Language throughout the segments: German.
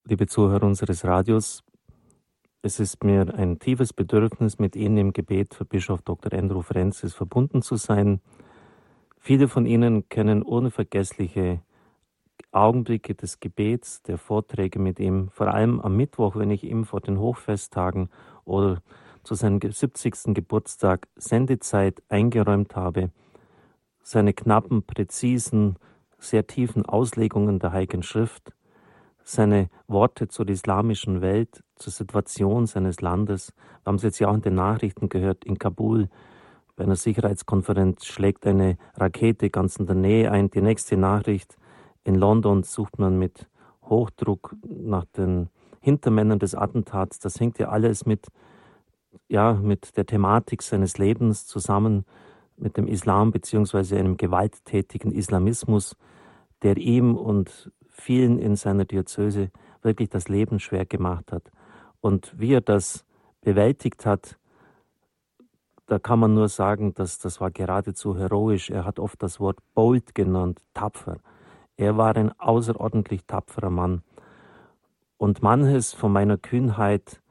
Liebe Zuhörer unseres Radios, es ist mir ein tiefes Bedürfnis, mit Ihnen im Gebet für Bischof Dr. Andrew Francis verbunden zu sein. Viele von Ihnen kennen unvergessliche Augenblicke des Gebets, der Vorträge mit ihm, vor allem am Mittwoch, wenn ich ihm vor den Hochfesttagen oder zu seinem 70. Geburtstag Sendezeit eingeräumt habe. Seine knappen, präzisen, sehr tiefen Auslegungen der Heiligen Schrift, seine Worte zur islamischen Welt, zur Situation seines Landes. Wir haben es jetzt ja auch in den Nachrichten gehört, in Kabul, bei einer Sicherheitskonferenz schlägt eine Rakete ganz in der Nähe ein. Die nächste Nachricht, in London sucht man mit Hochdruck nach den Hintermännern des Attentats. Das hängt ja alles mit der Thematik seines Lebens zusammen, mit dem Islam bzw. einem gewalttätigen Islamismus, der ihm und vielen in seiner Diözese wirklich das Leben schwer gemacht hat. Und wie er das bewältigt hat, da kann man nur sagen, dass das war geradezu heroisch. Er hat oft das Wort bold genannt, tapfer. Er war ein außerordentlich tapferer Mann. Und manches von meiner Kühnheit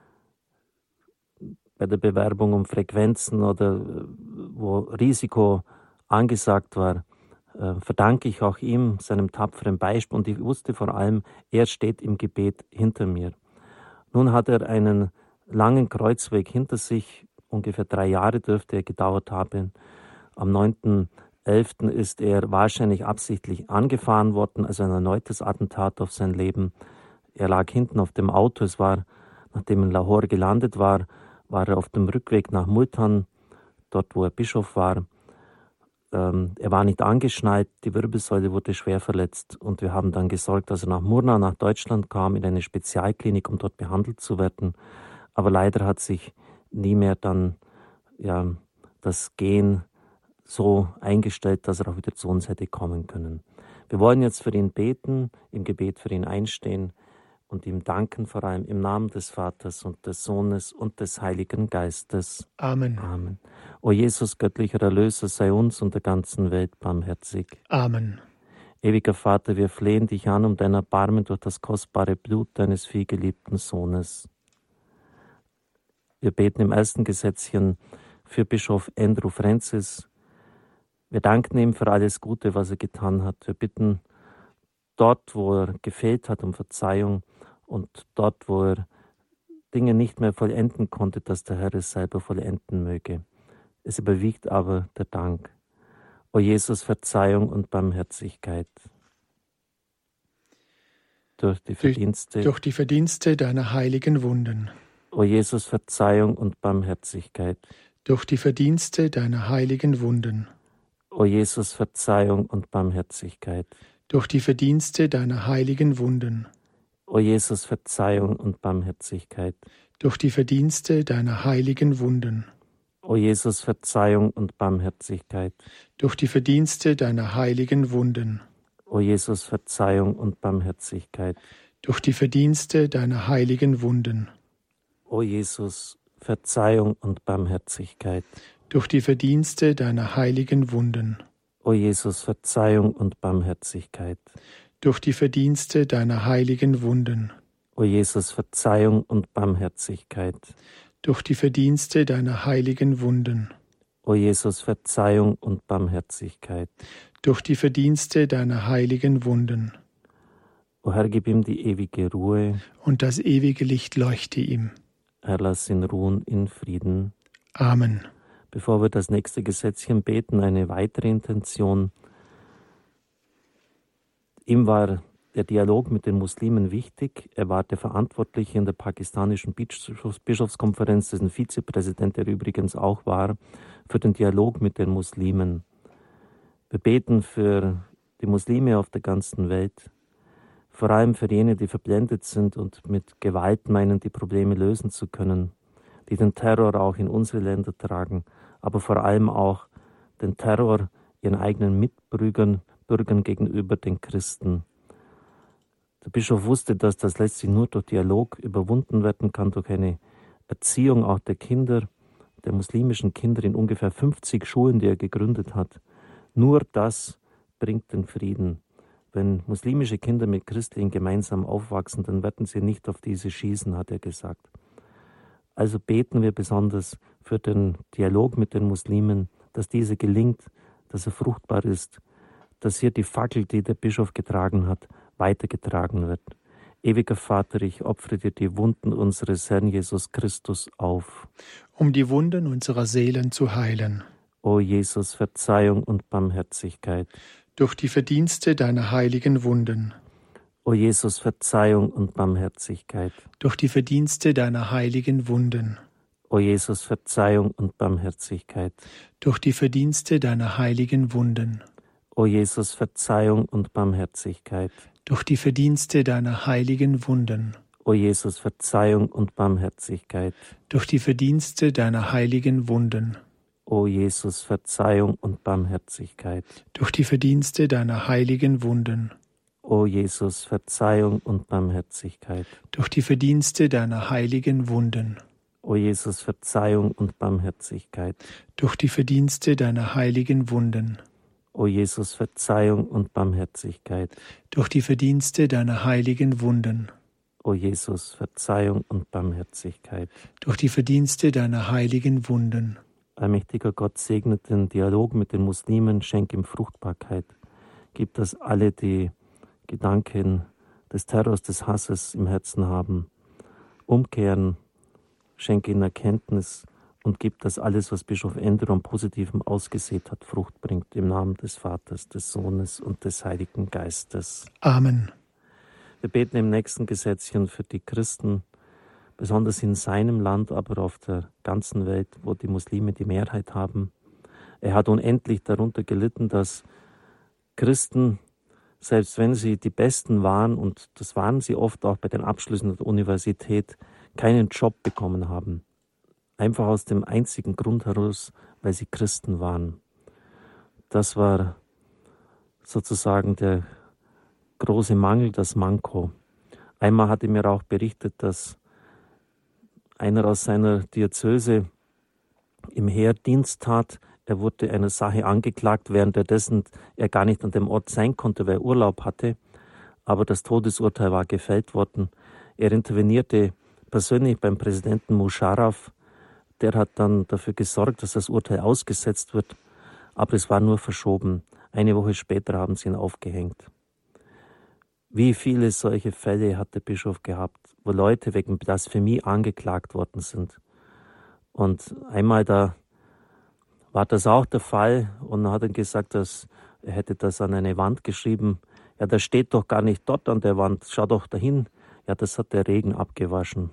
bei der Bewerbung um Frequenzen oder wo Risiko angesagt war, verdanke ich auch ihm, seinem tapferen Beispiel. Und ich wusste vor allem, er steht im Gebet hinter mir. Nun hat er einen langen Kreuzweg hinter sich, ungefähr 3 Jahre dürfte er gedauert haben. Am 9.11. ist er wahrscheinlich absichtlich angefahren worden, also ein erneutes Attentat auf sein Leben. Er lag hinten auf dem Auto, es war, nachdem er in Lahore gelandet war, war er auf dem Rückweg nach Multan, dort wo er Bischof war. Er war nicht angeschnallt, die Wirbelsäule wurde schwer verletzt und wir haben dann gesorgt, dass er nach Murnau, nach Deutschland kam, in eine Spezialklinik, um dort behandelt zu werden. Aber leider hat sich nie mehr dann das Gehen so eingestellt, dass er auch wieder zu uns hätte kommen können. Wir wollen jetzt für ihn beten, im Gebet für ihn einstehen und ihm danken, vor allem im Namen des Vaters und des Sohnes und des Heiligen Geistes. Amen. Amen. O Jesus, göttlicher Erlöser, sei uns und der ganzen Welt barmherzig. Amen. Ewiger Vater, wir flehen dich an um dein Erbarmen durch das kostbare Blut deines vielgeliebten Sohnes. Wir beten im ersten Gesetzchen für Bischof Andrew Francis. Wir danken ihm für alles Gute, was er getan hat. Wir bitten dort, wo er gefehlt hat, um Verzeihung und dort, wo er Dinge nicht mehr vollenden konnte, dass der Herr es selber vollenden möge. Es überwiegt aber der Dank. O Jesus, Verzeihung und Barmherzigkeit. Durch die Verdienste deiner heiligen Wunden. O Jesus, Verzeihung und Barmherzigkeit. Durch die Verdienste deiner heiligen Wunden. O Jesus, Verzeihung und Barmherzigkeit. Durch die Verdienste deiner heiligen Wunden. O Jesus, Verzeihung und Barmherzigkeit. Durch die Verdienste deiner heiligen Wunden. O Jesus, Verzeihung und Barmherzigkeit. Durch die Verdienste deiner heiligen Wunden. O Jesus, Verzeihung und Barmherzigkeit. Durch die Verdienste deiner heiligen Wunden. O Jesus, Verzeihung und Barmherzigkeit. Durch die Verdienste deiner heiligen Wunden. O Jesus, Verzeihung und Barmherzigkeit. Durch die Verdienste deiner heiligen Wunden. O Jesus, Verzeihung und Barmherzigkeit. Durch die Verdienste deiner heiligen Wunden. O Jesus, Verzeihung und Barmherzigkeit. Durch die Verdienste deiner heiligen Wunden. O Herr, gib ihm die ewige Ruhe. Und das ewige Licht leuchte ihm. Herr, lass ihn ruhen in Frieden. Amen. Bevor wir das nächste Gesetzchen beten, eine weitere Intention. Ihm war der Dialog mit den Muslimen wichtig. Er war der Verantwortliche in der pakistanischen Bischofskonferenz, dessen Vizepräsident er übrigens auch war, für den Dialog mit den Muslimen. Wir beten für die Muslime auf der ganzen Welt, vor allem für jene, die verblendet sind und mit Gewalt meinen, die Probleme lösen zu können, die den Terror auch in unsere Länder tragen, aber vor allem auch den Terror ihren eigenen Mitbürgern gegenüber den Christen. Der Bischof wusste, dass das letztlich nur durch Dialog überwunden werden kann, durch eine Erziehung auch der Kinder, der muslimischen Kinder in ungefähr 50 Schulen, die er gegründet hat. Nur das bringt den Frieden. wenn muslimische Kinder mit Christen gemeinsam aufwachsen, dann werden sie nicht auf diese schießen, hat er gesagt. Also beten wir besonders für den Dialog mit den Muslimen, dass dieser gelingt, dass er fruchtbar ist, dass hier die Fackel, die der Bischof getragen hat, weitergetragen wird. Ewiger Vater, ich opfere dir die Wunden unseres Herrn Jesus Christus auf. Um die Wunden unserer Seelen zu heilen. O Jesus, Verzeihung und Barmherzigkeit. Durch die Verdienste deiner heiligen Wunden. O Jesus, Verzeihung und Barmherzigkeit. Durch die Verdienste deiner heiligen Wunden. O Jesus, Verzeihung und Barmherzigkeit. Durch die Verdienste deiner heiligen Wunden. O Jesus, Verzeihung und Barmherzigkeit. Durch die Verdienste deiner heiligen Wunden. O Jesus, Verzeihung und Barmherzigkeit. Durch die Verdienste deiner heiligen Wunden. O Jesus, Verzeihung und Barmherzigkeit. Durch die Verdienste deiner heiligen Wunden. O Jesus, Verzeihung und Barmherzigkeit. Durch die Verdienste deiner heiligen Wunden. O Jesus, Verzeihung und Barmherzigkeit. Durch die Verdienste deiner heiligen Wunden. O Jesus, Verzeihung und Barmherzigkeit. Durch die Verdienste deiner heiligen Wunden. O Jesus, Verzeihung und Barmherzigkeit. Durch die Verdienste deiner heiligen Wunden. Allmächtiger Gott, segne den Dialog mit den Muslimen, schenk ihm Fruchtbarkeit. Gib, dass alle, die Gedanken des Terrors, des Hasses im Herzen haben, umkehren, schenke ihnen Erkenntnis und gib, dass alles, was Bischof Andrew an Positivem ausgesät hat, Frucht bringt. Im Namen des Vaters, des Sohnes und des Heiligen Geistes. Amen. Wir beten im nächsten Gesetzchen für die Christen, besonders in seinem Land, aber auf der ganzen Welt, wo die Muslime die Mehrheit haben. Er hat unendlich darunter gelitten, dass Christen, selbst wenn sie die Besten waren, und das waren sie oft auch bei den Abschlüssen der Universität, keinen Job bekommen haben. Einfach aus dem einzigen Grund heraus, weil sie Christen waren. Das war sozusagen der große Mangel, das Manko. Einmal hat er mir auch berichtet, dass einer aus seiner Diözese im Heer Dienst tat. Er wurde einer Sache angeklagt, währenddessen er gar nicht an dem Ort sein konnte, weil er Urlaub hatte. Aber das Todesurteil war gefällt worden. Er intervenierte persönlich beim Präsidenten Musharraf. Der hat dann dafür gesorgt, dass das Urteil ausgesetzt wird. Aber es war nur verschoben. Eine Woche später haben sie ihn aufgehängt. Wie viele solche Fälle hat der Bischof gehabt, wo Leute wegen Blasphemie angeklagt worden sind. Und einmal da war das auch der Fall und dann hat er gesagt, dass er hätte das an eine Wand geschrieben. Ja, das steht doch gar nicht dort an der Wand, schau doch dahin. Ja, das hat der Regen abgewaschen.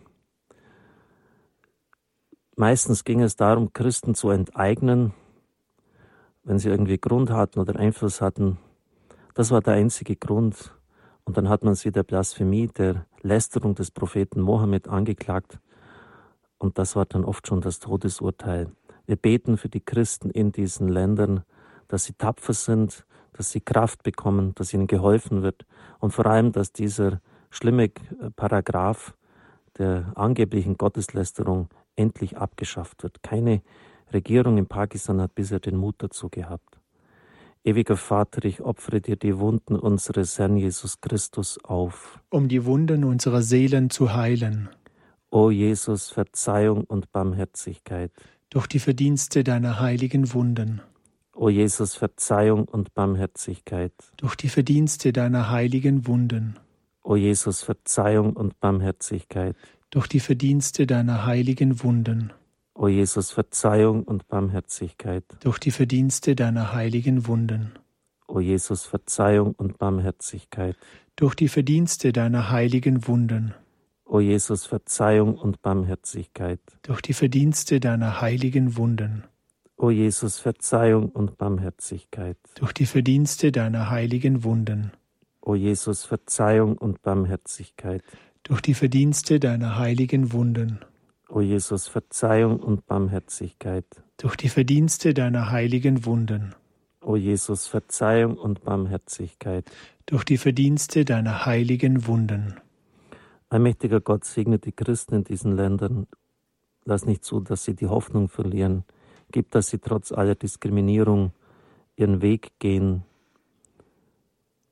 Meistens ging es darum, Christen zu enteignen, wenn sie irgendwie Grund hatten oder Einfluss hatten. Das war der einzige Grund. Und dann hat man sie der Blasphemie, der Lästerung des Propheten Mohammed angeklagt. Und das war dann oft schon das Todesurteil. Wir beten für die Christen in diesen Ländern, dass sie tapfer sind, dass sie Kraft bekommen, dass ihnen geholfen wird. Und vor allem, dass dieser schlimme Paragraph der angeblichen Gotteslästerung endlich abgeschafft wird. Keine Regierung in Pakistan hat bisher den Mut dazu gehabt. Ewiger Vater, ich opfere dir die Wunden unseres Herrn Jesus Christus auf. Um die Wunden unserer Seelen zu heilen. O Jesus, Verzeihung und Barmherzigkeit. Durch die Verdienste deiner heiligen Wunden. O Jesus, Verzeihung und Barmherzigkeit. Durch die Verdienste deiner heiligen Wunden. O Jesus, Verzeihung und Barmherzigkeit. Durch die Verdienste deiner heiligen Wunden. O Jesus, Verzeihung und Barmherzigkeit. Durch die Verdienste deiner heiligen Wunden. O Jesus, Verzeihung und Barmherzigkeit. Durch die Verdienste deiner heiligen Wunden. O Jesus, Verzeihung und Barmherzigkeit. Durch die Verdienste deiner heiligen Wunden. O Jesus, Verzeihung und Barmherzigkeit. Durch die Verdienste deiner heiligen Wunden. O Jesus, Verzeihung und Barmherzigkeit. Durch die Verdienste deiner heiligen Wunden. O Jesus, Verzeihung und Barmherzigkeit. Durch die Verdienste deiner heiligen Wunden. O Jesus, Verzeihung und Barmherzigkeit. Durch die Verdienste deiner heiligen Wunden. Allmächtiger Gott, segne die Christen in diesen Ländern. Lass nicht zu, dass sie die Hoffnung verlieren. Gib, dass sie trotz aller Diskriminierung ihren Weg gehen.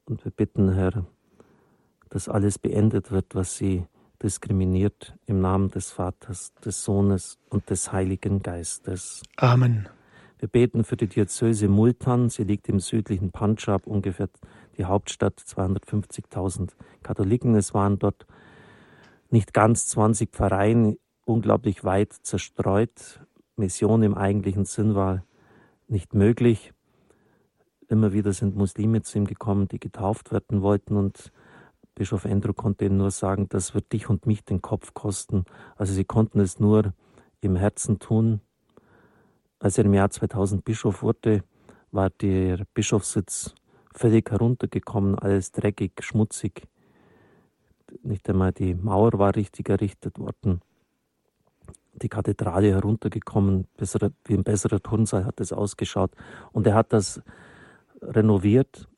Und wir bitten, Herr, dass alles beendet wird, was sie diskriminiert, im Namen des Vaters, des Sohnes und des Heiligen Geistes. Amen. Wir beten für die Diözese Multan. Sie liegt im südlichen Punjab, ungefähr die Hauptstadt, 250.000 Katholiken. Es waren dort nicht ganz 20 Pfarreien, unglaublich weit zerstreut. Mission im eigentlichen Sinn war nicht möglich. Immer wieder sind Muslime zu ihm gekommen, die getauft werden wollten, und Bischof Andrew konnte ihnen nur sagen, das wird dich und mich den Kopf kosten. Also sie konnten es nur im Herzen tun. Als er im Jahr 2000 Bischof wurde, war der Bischofssitz völlig heruntergekommen, alles dreckig, schmutzig. Nicht einmal die Mauer war richtig errichtet worden. Die Kathedrale heruntergekommen, wie ein besserer Turnsaal hat es ausgeschaut. Und er hat das renoviert.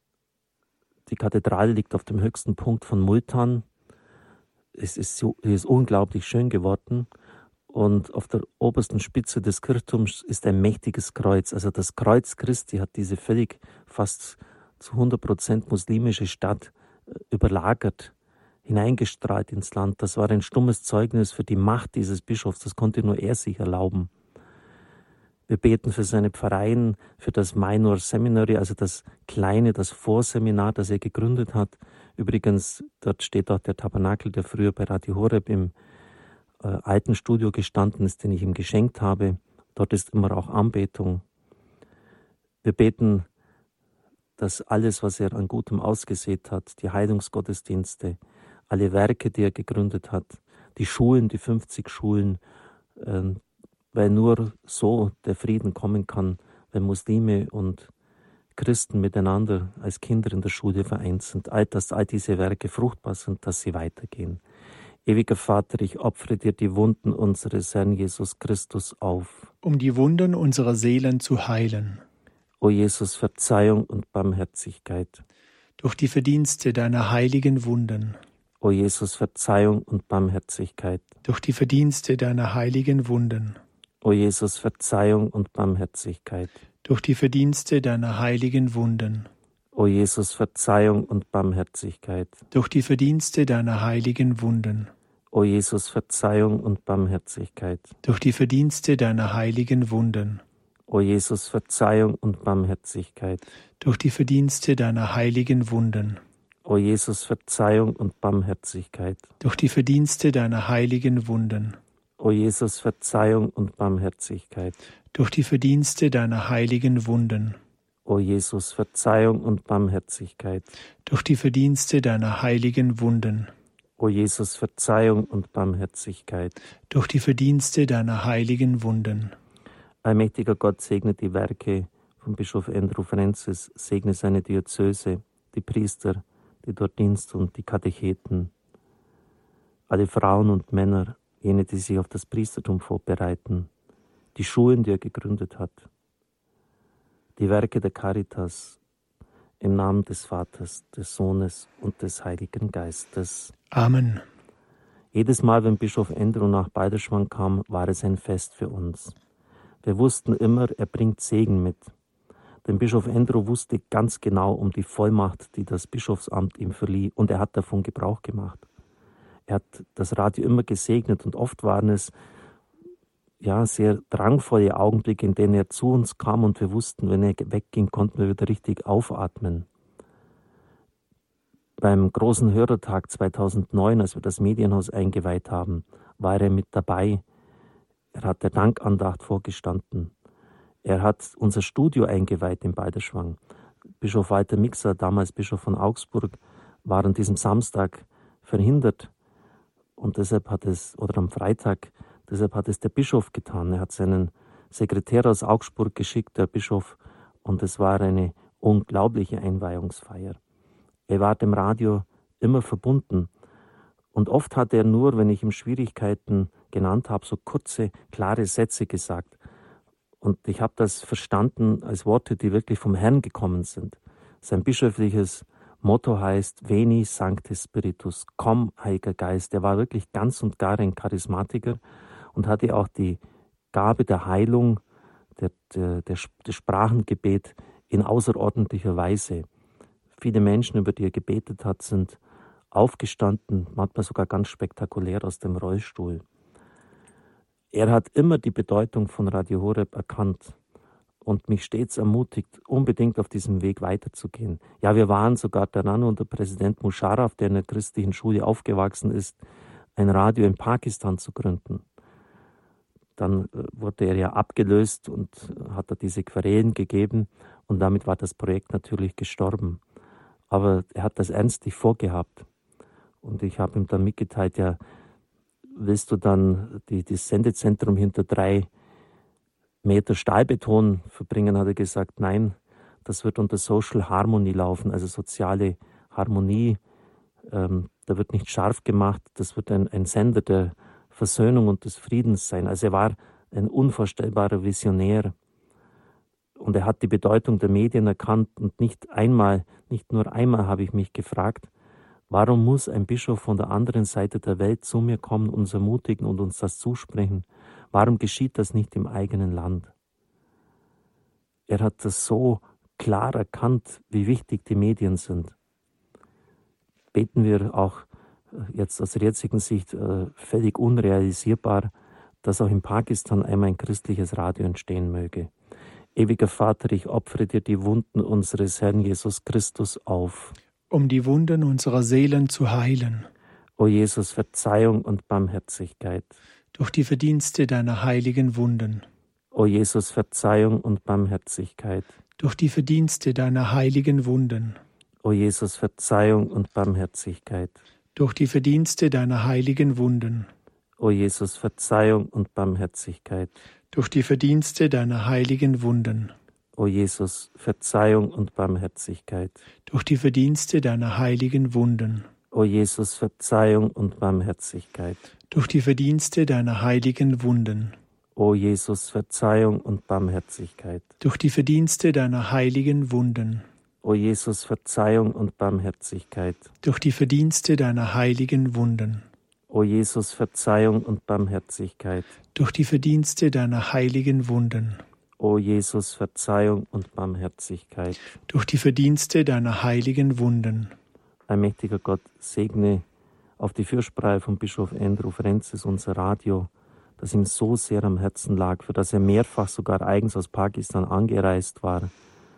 Die Kathedrale liegt auf dem höchsten Punkt von Multan. Es ist unglaublich schön geworden. Und auf der obersten Spitze des Kirchturms ist ein mächtiges Kreuz. Also das Kreuz Christi hat diese völlig fast zu 100% muslimische Stadt überlagert, hineingestrahlt ins Land. Das war ein stummes Zeugnis für die Macht dieses Bischofs. Das konnte nur er sich erlauben. Wir beten für seine Pfarreien, für das Minor Seminary, also das Vorseminar, das er gegründet hat. Übrigens, dort steht auch der Tabernakel, der früher bei Radio Horeb im alten Studio gestanden ist, den ich ihm geschenkt habe. Dort ist immer auch Anbetung. Wir beten, dass alles, was er an Gutem ausgesät hat, die Heilungsgottesdienste, alle Werke, die er gegründet hat, die Schulen, die 50 Schulen, weil nur so der Frieden kommen kann, wenn Muslime und Christen miteinander als Kinder in der Schule vereint sind, dass all diese Werke fruchtbar sind, dass sie weitergehen. Ewiger Vater, ich opfere dir die Wunden unseres Herrn Jesus Christus auf, um die Wunden unserer Seelen zu heilen. O Jesus, Verzeihung und Barmherzigkeit. Durch die Verdienste deiner heiligen Wunden. O Jesus, Verzeihung und Barmherzigkeit. Durch die Verdienste deiner heiligen Wunden. O Jesus, Verzeihung und Barmherzigkeit. Durch die Verdienste deiner heiligen Wunden. O Jesus, Verzeihung und Barmherzigkeit. Durch die Verdienste deiner heiligen Wunden. O Jesus, Verzeihung und Barmherzigkeit. Durch die Verdienste deiner heiligen Wunden. O Jesus, Verzeihung und Barmherzigkeit. Durch die Verdienste deiner heiligen Wunden. O Jesus, Verzeihung und Barmherzigkeit. Durch die Verdienste deiner heiligen Wunden. O Jesus, Verzeihung und Barmherzigkeit. Durch die Verdienste deiner heiligen Wunden. O Jesus, Verzeihung und Barmherzigkeit. Durch die Verdienste deiner heiligen Wunden. O Jesus, Verzeihung und Barmherzigkeit. Durch die Verdienste deiner heiligen Wunden. Allmächtiger Gott, segne die Werke von Bischof Andrew Francis, segne seine Diözese, die Priester, die dort Dienst tun, die Katecheten, alle Frauen und Männer, jene, die sich auf das Priestertum vorbereiten, die Schulen, die er gegründet hat, die Werke der Caritas, im Namen des Vaters, des Sohnes und des Heiligen Geistes. Amen. Jedes Mal, wenn Bischof Andrew nach Balderschwang kam, war es ein Fest für uns. Wir wussten immer, er bringt Segen mit. Denn Bischof Andrew wusste ganz genau um die Vollmacht, die das Bischofsamt ihm verlieh, und er hat davon Gebrauch gemacht. Er hat das Radio immer gesegnet, und oft waren es sehr drangvolle Augenblicke, in denen er zu uns kam, und wir wussten, wenn er wegging, konnten wir wieder richtig aufatmen. Beim großen Hörertag 2009, als wir das Medienhaus eingeweiht haben, war er mit dabei. Er hat der Dankandacht vorgestanden. Er hat unser Studio eingeweiht in Balderschwang. Bischof Walter Mixer, damals Bischof von Augsburg, war an diesem Samstag verhindert. Und deshalb am Freitag, deshalb hat es der Bischof getan. Er hat seinen Sekretär aus Augsburg geschickt, der Bischof, und es war eine unglaubliche Einweihungsfeier. Er war dem Radio immer verbunden. Und oft hat er nur, wenn ich ihm Schwierigkeiten genannt habe, so kurze, klare Sätze gesagt. Und ich habe das verstanden als Worte, die wirklich vom Herrn gekommen sind. Sein bischöfliches Motto heißt Veni Sancte Spiritus, komm, Heiliger Geist. Er war wirklich ganz und gar ein Charismatiker und hatte auch die Gabe der Heilung, der Sprachengebet in außerordentlicher Weise. Viele Menschen, über die er gebetet hat, sind aufgestanden, manchmal sogar ganz spektakulär aus dem Rollstuhl. Er hat immer die Bedeutung von Radio Horeb erkannt und mich stets ermutigt, unbedingt auf diesem Weg weiterzugehen. Ja, wir waren sogar daran, unter Präsident Musharraf, der in der christlichen Schule aufgewachsen ist, ein Radio in Pakistan zu gründen. Dann wurde er ja abgelöst und hat er diese Querelen gegeben und damit war das Projekt natürlich gestorben. Aber er hat das ernstlich vorgehabt. Und ich habe ihm dann mitgeteilt, ja, willst du dann das Sendezentrum hinter 3 Meter Stahlbeton verbringen, hat er gesagt, nein, das wird unter Social Harmony laufen, also soziale Harmonie. Da wird nicht scharf gemacht, das wird ein Sender der Versöhnung und des Friedens sein. Also er war ein unvorstellbarer Visionär. Und er hat die Bedeutung der Medien erkannt und nicht nur einmal habe ich mich gefragt, warum muss ein Bischof von der anderen Seite der Welt zu mir kommen, uns ermutigen und uns das zusprechen? Warum geschieht das nicht im eigenen Land? Er hat das so klar erkannt, wie wichtig die Medien sind. Beten wir auch jetzt aus der jetzigen Sicht völlig unrealisierbar, dass auch in Pakistan einmal ein christliches Radio entstehen möge. Ewiger Vater, ich opfere dir die Wunden unseres Herrn Jesus Christus auf, um die Wunden unserer Seelen zu heilen. O Jesus, Verzeihung und Barmherzigkeit. Durch die Verdienste deiner heiligen Wunden. O Jesus, Verzeihung und Barmherzigkeit. Durch die Verdienste deiner heiligen Wunden. O Jesus, Verzeihung und Barmherzigkeit. Durch die Verdienste deiner heiligen Wunden. O Jesus, Verzeihung und Barmherzigkeit. Durch die Verdienste deiner heiligen Wunden. O Jesus, Verzeihung und Barmherzigkeit. Durch die Verdienste deiner heiligen Wunden. O Jesus, Verzeihung und Barmherzigkeit. Durch die Verdienste deiner heiligen Wunden. O Jesus, Verzeihung und Barmherzigkeit. Durch die Verdienste deiner heiligen Wunden. O Jesus, Verzeihung und Barmherzigkeit. Durch die Verdienste deiner heiligen Wunden. O Jesus, Verzeihung und Barmherzigkeit. Durch die Verdienste deiner heiligen Wunden. O Jesus, Verzeihung und Barmherzigkeit. Durch die Verdienste deiner heiligen Wunden. Allmächtiger Gott, segne auf die Fürsprache von Bischof Andrew Francis unser Radio, das ihm so sehr am Herzen lag, für das er mehrfach sogar eigens aus Pakistan angereist war.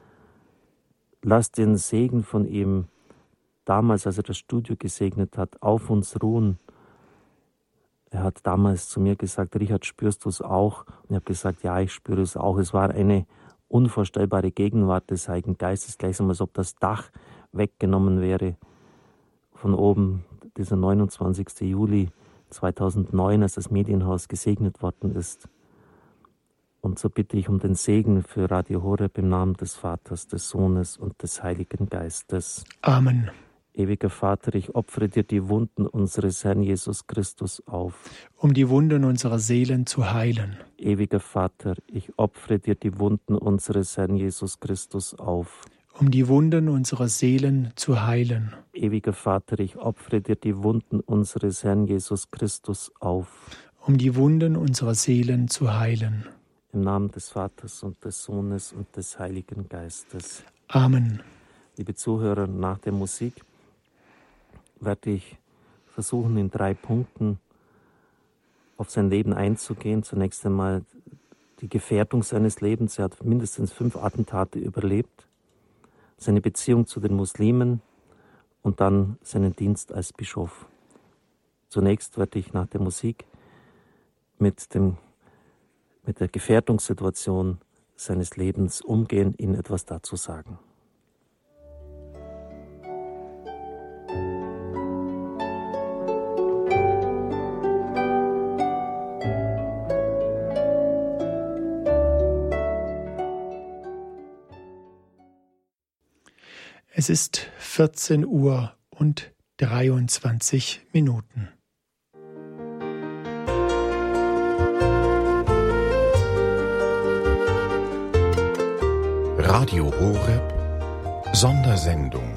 Lass den Segen von ihm damals, als er das Studio gesegnet hat, auf uns ruhen. Er hat damals zu mir gesagt, Richard, spürst du es auch? Und ich habe gesagt, ja, ich spüre es auch. Es war eine unvorstellbare Gegenwart des Heiligen Geistes, gleichsam als ob das Dach weggenommen wäre. Von oben, dieser 29. Juli 2009, als das Medienhaus gesegnet worden ist. Und so bitte ich um den Segen für Radio Horeb im Namen des Vaters, des Sohnes und des Heiligen Geistes. Amen. Ewiger Vater, ich opfere dir die Wunden unseres Herrn Jesus Christus auf, um die Wunden unserer Seelen zu heilen. Ewiger Vater, ich opfere dir die Wunden unseres Herrn Jesus Christus auf, um die Wunden unserer Seelen zu heilen. Ewiger Vater, ich opfere dir die Wunden unseres Herrn Jesus Christus auf, um die Wunden unserer Seelen zu heilen. Im Namen des Vaters und des Sohnes und des Heiligen Geistes. Amen. Liebe Zuhörer, nach der Musik werde ich versuchen, in 3 Punkten auf sein Leben einzugehen. Zunächst einmal die Gefährdung seines Lebens. Er hat mindestens 5 Attentate überlebt, seine Beziehung zu den Muslimen und dann seinen Dienst als Bischof. Zunächst werde ich nach der Musik mit der Gefährdungssituation seines Lebens umgehen, Ihnen etwas dazu sagen. Es ist 14 Uhr und 23 Minuten. Radio Horeb Sondersendung.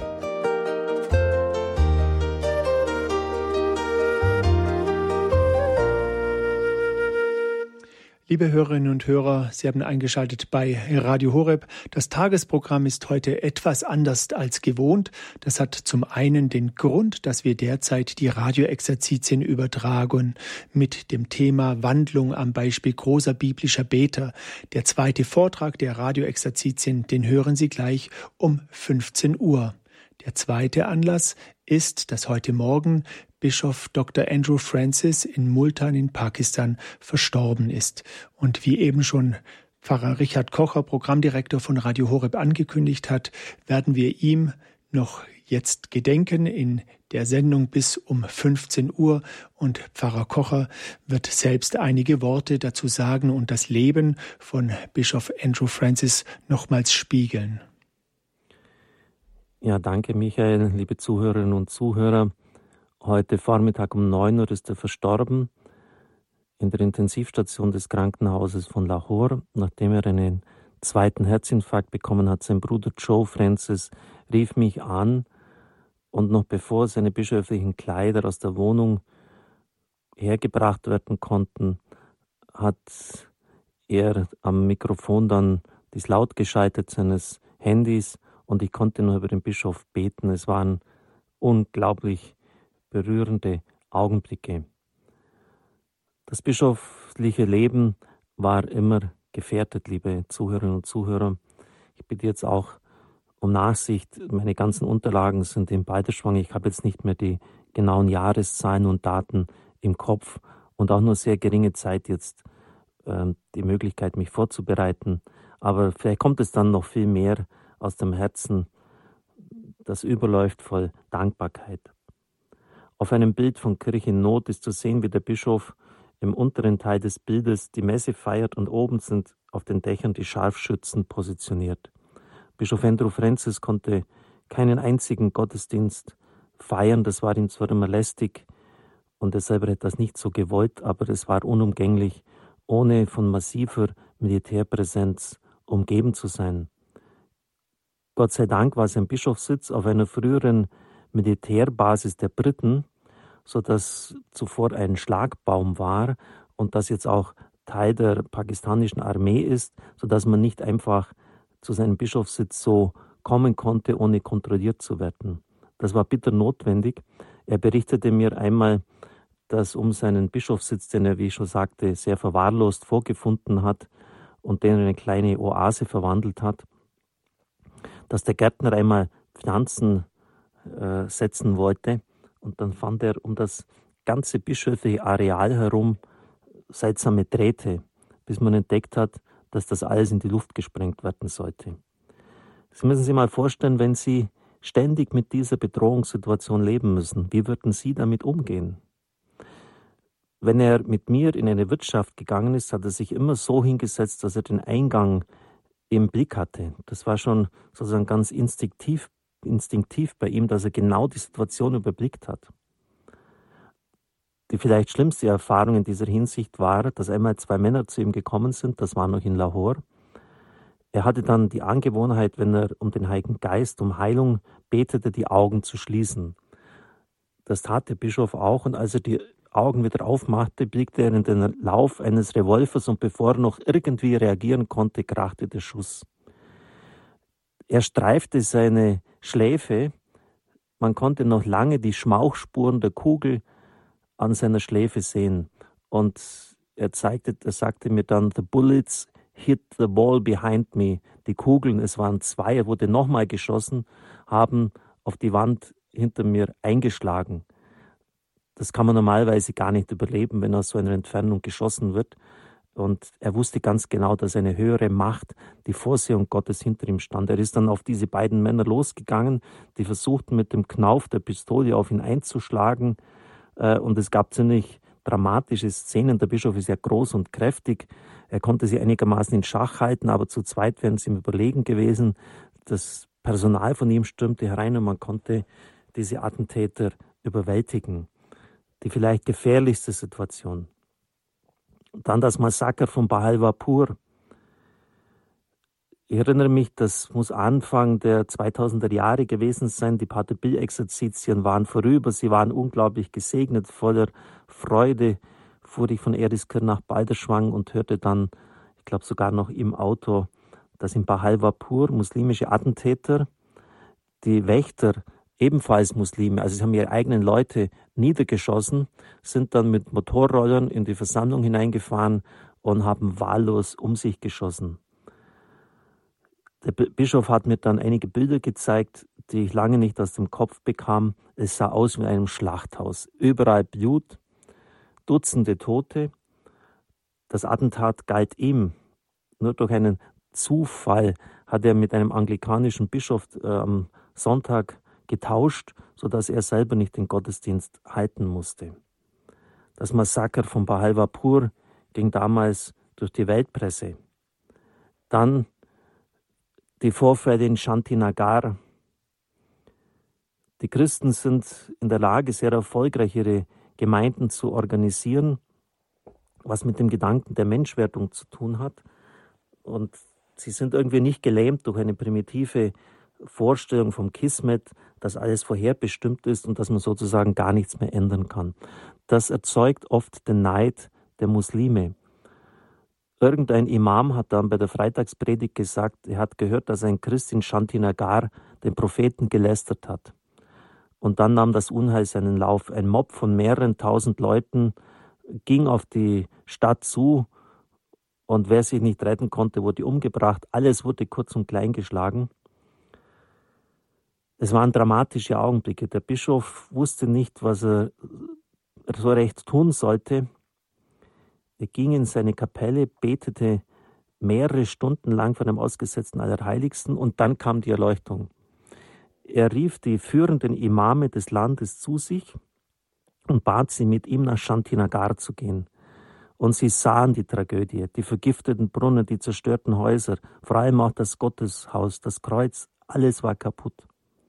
Liebe Hörerinnen und Hörer, Sie haben eingeschaltet bei Radio Horeb. Das Tagesprogramm ist heute etwas anders als gewohnt. Das hat zum einen den Grund, dass wir derzeit die Radioexerzitien übertragen mit dem Thema Wandlung am Beispiel großer biblischer Beter. Der zweite Vortrag der Radioexerzitien, den hören Sie gleich um 15 Uhr. Der zweite Anlass ist, dass heute Morgen Bischof Dr. Andrew Francis in Multan in Pakistan verstorben ist. Und wie eben schon Pfarrer Richard Kocher, Programmdirektor von Radio Horeb, angekündigt hat, werden wir ihm noch jetzt gedenken in der Sendung bis um 15 Uhr. Und Pfarrer Kocher wird selbst einige Worte dazu sagen und das Leben von Bischof Andrew Francis nochmals spiegeln. Ja, danke Michael, liebe Zuhörerinnen und Zuhörer. Heute Vormittag um 9 Uhr ist er verstorben in der Intensivstation des Krankenhauses von Lahore, nachdem er einen zweiten Herzinfarkt bekommen hat. Sein Bruder Joe Francis rief mich an und noch bevor seine bischöflichen Kleider aus der Wohnung hergebracht werden konnten, hat er am Mikrofon dann das Lautgeschaltet seines Handys und ich konnte nur über den Bischof beten. Es waren unglaublich berührende Augenblicke. Das bischöfliche Leben war immer gefährdet, liebe Zuhörerinnen und Zuhörer. Ich bitte jetzt auch um Nachsicht. Meine ganzen Unterlagen sind in Balderschwang. Ich habe jetzt nicht mehr die genauen Jahreszahlen und Daten im Kopf und auch nur sehr geringe Zeit jetzt die Möglichkeit, mich vorzubereiten. Aber vielleicht kommt es dann noch viel mehr aus dem Herzen, das überläuft voll Dankbarkeit. Auf einem Bild von Kirche in Not ist zu sehen, wie der Bischof im unteren Teil des Bildes die Messe feiert und oben sind auf den Dächern die Scharfschützen positioniert. Bischof Andrew Francis konnte keinen einzigen Gottesdienst feiern, das war ihm zwar immer lästig und er selber hätte das nicht so gewollt, aber es war unumgänglich, ohne von massiver Militärpräsenz umgeben zu sein. Gott sei Dank war sein Bischofssitz auf einer früheren Militärbasis der Briten, sodass zuvor ein Schlagbaum war und das jetzt auch Teil der pakistanischen Armee ist, sodass man nicht einfach zu seinem Bischofssitz so kommen konnte, ohne kontrolliert zu werden. Das war bitter notwendig. Er berichtete mir einmal, dass um seinen Bischofssitz, den er, wie ich schon sagte, sehr verwahrlost vorgefunden hat und den in eine kleine Oase verwandelt hat, dass der Gärtner einmal Pflanzen setzen wollte und dann fand er um das ganze bischöfliche Areal herum seltsame Drähte, bis man entdeckt hat, dass das alles in die Luft gesprengt werden sollte. Sie müssen sich mal vorstellen, wenn Sie ständig mit dieser Bedrohungssituation leben müssen, wie würden Sie damit umgehen? Wenn er mit mir in eine Wirtschaft gegangen ist, hat er sich immer so hingesetzt, dass er den Eingang im Blick hatte. Das war schon sozusagen ganz instinktiv bei ihm, dass er genau die Situation überblickt hat. Die vielleicht schlimmste Erfahrung in dieser Hinsicht war, dass einmal 2 Männer zu ihm gekommen sind, das war noch in Lahore. Er hatte dann die Angewohnheit, wenn er um den Heiligen Geist, um Heilung betete, die Augen zu schließen. Das tat der Bischof auch und als er die Augen wieder aufmachte, blickte er in den Lauf eines Revolvers und bevor er noch irgendwie reagieren konnte, krachte der Schuss. Er streifte seine Schläfe, man konnte noch lange die Schmauchspuren der Kugel an seiner Schläfe sehen. Und er sagte mir dann, the bullets hit the wall behind me. Die Kugeln, es waren 2, er wurde nochmal geschossen, haben auf die Wand hinter mir eingeschlagen. Das kann man normalerweise gar nicht überleben, wenn aus so einer Entfernung geschossen wird. Und er wusste ganz genau, dass eine höhere Macht, die Vorsehung Gottes hinter ihm stand. Er ist dann auf diese beiden Männer losgegangen, die versuchten mit dem Knauf der Pistole auf ihn einzuschlagen. Und es gab ziemlich dramatische Szenen. Der Bischof ist ja groß und kräftig. Er konnte sie einigermaßen in Schach halten, aber zu zweit wären sie ihm überlegen gewesen. Das Personal von ihm stürmte herein und man konnte diese Attentäter überwältigen. Die vielleicht gefährlichste Situation. Und dann das Massaker von Bahawalpur. Ich erinnere mich, das muss Anfang der 2000er Jahre gewesen sein. Die Pater Bill-Exerzitien waren vorüber. Sie waren unglaublich gesegnet, voller Freude, fuhr ich von Eriskirchen nach Balderschwang und hörte dann, ich glaube sogar noch im Auto, dass in Bahalwapur muslimische Attentäter, die Wächter, ebenfalls Muslime, also sie haben ihre eigenen Leute niedergeschossen, sind dann mit Motorrollern in die Versammlung hineingefahren und haben wahllos um sich geschossen. Der Bischof hat mir dann einige Bilder gezeigt, die ich lange nicht aus dem Kopf bekam. Es sah aus wie einem Schlachthaus. Überall Blut, Dutzende Tote. Das Attentat galt ihm. Nur durch einen Zufall hat er mit einem anglikanischen Bischof am Sonntag getauscht, sodass er selber nicht den Gottesdienst halten musste. Das Massaker von Bahalwapur ging damals durch die Weltpresse. Dann die Vorfälle in Shantinagar. Die Christen sind in der Lage, sehr erfolgreich ihre Gemeinden zu organisieren, was mit dem Gedanken der Menschwerdung zu tun hat. Und sie sind irgendwie nicht gelähmt durch eine primitive Vorstellung vom Kismet, dass alles vorherbestimmt ist und dass man sozusagen gar nichts mehr ändern kann. Das erzeugt oft den Neid der Muslime. Irgendein Imam hat dann bei der Freitagspredigt gesagt, er hat gehört, dass ein Christ in Shantinagar den Propheten gelästert hat. Und dann nahm das Unheil seinen Lauf. Ein Mob von mehreren tausend Leuten ging auf die Stadt zu und wer sich nicht retten konnte, wurde umgebracht. Alles wurde kurz und klein geschlagen. Es waren dramatische Augenblicke. Der Bischof wusste nicht, was er so recht tun sollte. Er ging in seine Kapelle, betete mehrere Stunden lang vor dem ausgesetzten Allerheiligsten und dann kam die Erleuchtung. Er rief die führenden Imame des Landes zu sich und bat sie, mit ihm nach Shantinagar zu gehen. Und sie sahen die Tragödie, die vergifteten Brunnen, die zerstörten Häuser, vor allem auch das Gotteshaus, das Kreuz, alles war kaputt.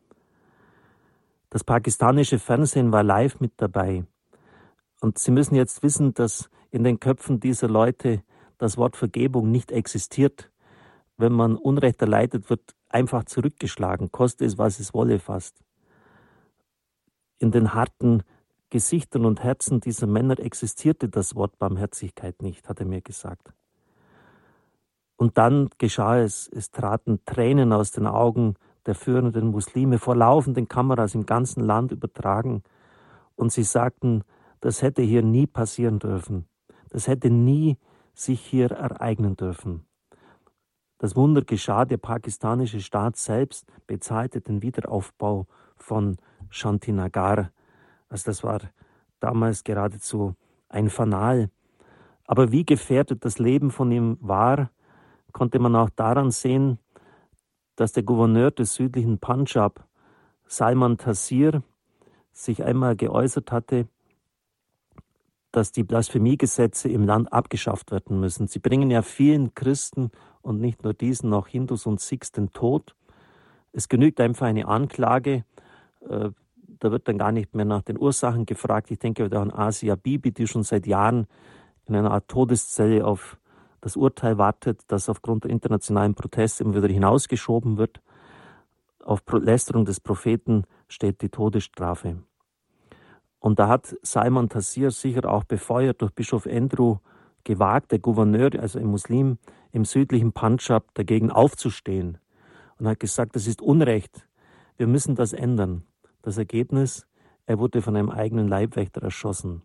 Das pakistanische Fernsehen war live mit dabei. Und Sie müssen jetzt wissen, dass in den Köpfen dieser Leute das Wort Vergebung nicht existiert. Wenn man Unrecht erleidet, wird einfach zurückgeschlagen, koste es, was es wolle fast. In den harten Gesichtern und Herzen dieser Männer existierte das Wort Barmherzigkeit nicht, hat er mir gesagt. Und dann geschah es, es traten Tränen aus den Augen der führenden Muslime vor laufenden Kameras im ganzen Land übertragen. Und sie sagten, das hätte hier nie passieren dürfen. Das hätte nie sich hier ereignen dürfen. Das Wunder geschah, der pakistanische Staat selbst bezahlte den Wiederaufbau von Shantinagar. Also das war damals geradezu ein Fanal. Aber wie gefährdet das Leben von ihm war, konnte man auch daran sehen, dass der Gouverneur des südlichen Punjab, Salman Taseer, sich einmal geäußert hatte, dass die Blasphemiegesetze im Land abgeschafft werden müssen. Sie bringen ja vielen Christen und nicht nur diesen, auch Hindus und Sikhs den Tod. Es genügt einfach eine Anklage. Da wird dann gar nicht mehr nach den Ursachen gefragt. Ich denke da an Asia Bibi, die schon seit Jahren in einer Art Todeszelle auf das Urteil wartet, das aufgrund der internationalen Proteste immer wieder hinausgeschoben wird. Auf Lästerung des Propheten steht die Todesstrafe. Und da hat Salman Taseer sicher auch befeuert durch Bischof Andrew gewagt, der Gouverneur, also ein Muslim im südlichen Punjab, dagegen aufzustehen und hat gesagt, das ist Unrecht, wir müssen das ändern. Das Ergebnis, er wurde von einem eigenen Leibwächter erschossen.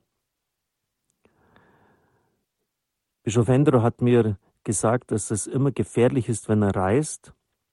Bischof Andrew hat mir gesagt, dass es immer gefährlich ist, wenn er reist.